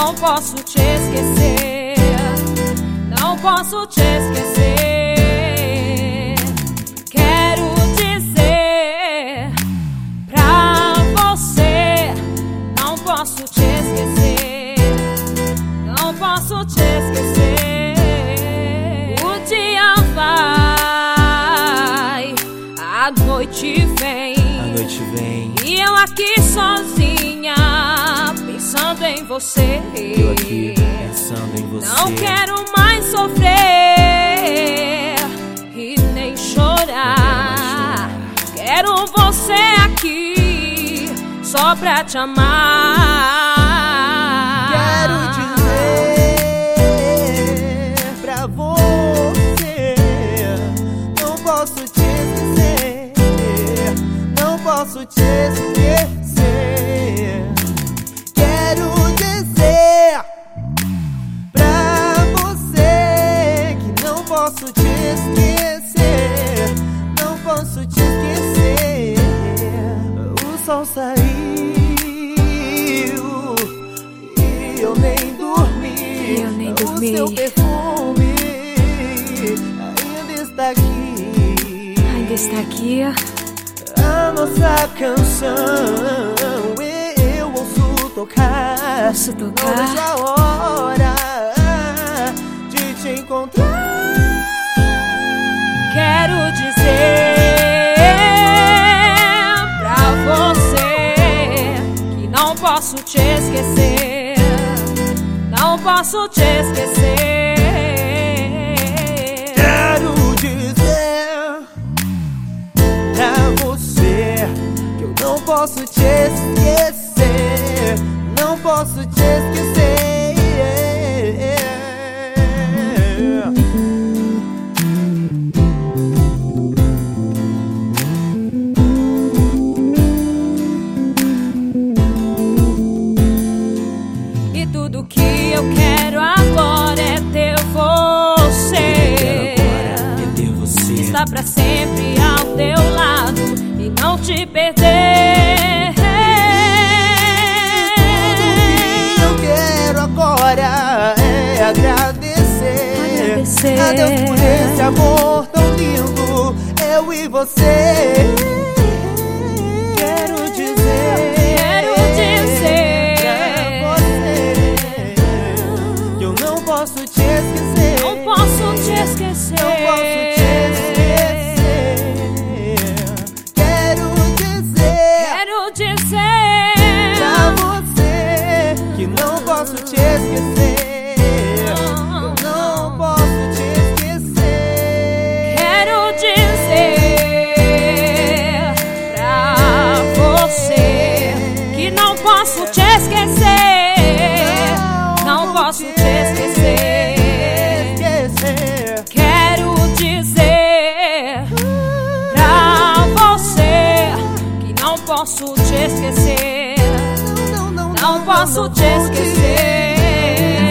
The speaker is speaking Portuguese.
não posso te esquecer, não posso te esquecer. Quero dizer pra você, não posso te esquecer, não posso te esquecer. O dia vai, a noite vem, e eu aqui sozinha, pensando em você. Eu aqui pensando em você. Não quero mais sofrer e nem chorar. Quero você aqui só pra te amar. Quero dizer pra você, não posso te esquecer, não posso te esquecer. Quero dizer pra você que não posso te esquecer, não posso te esquecer. O sol saiu e eu nem dormi, O seu perfume ainda está aqui, A nossa canção eu ouço tocar, Não vejo a hora de te encontrar. Quero dizer pra você que não posso te esquecer, não posso te esquecer. Quero dizer pra você que eu não posso te esquecer, não posso te esquecer. E tudo que eu quero agora é ter você, estar pra sempre ao teu lado e não te perder. Tudo que eu quero agora é agradecer a Deus por esse amor tão lindo, eu e você. Quero dizer pra você que eu não posso te esquecer, não posso te esquecer, não posso te esquecer. Quero dizer pra você que não posso te esquecer, eu não posso te esquecer. Quero dizer pra você que não posso te esquecer, não posso te esquecer. Quero dizer pra você que não posso te esquecer, não posso te esquecer.